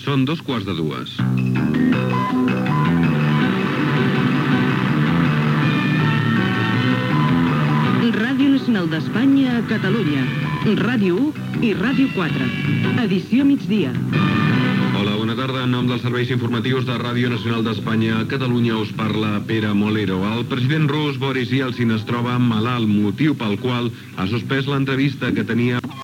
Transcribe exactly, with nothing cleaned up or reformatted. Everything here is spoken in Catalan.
Són dos quarts de dues. Ràdio Nacional d'Espanya a Catalunya. Ràdio u i Ràdio quatre. Edició migdia. Hola, bona tarda. En nom dels serveis informatius de Ràdio Nacional d'Espanya a Catalunya us parla Pere Molero. El president rus Boris Yeltsin es troba malalt, motiu pel qual ha suspès l'entrevista que tenia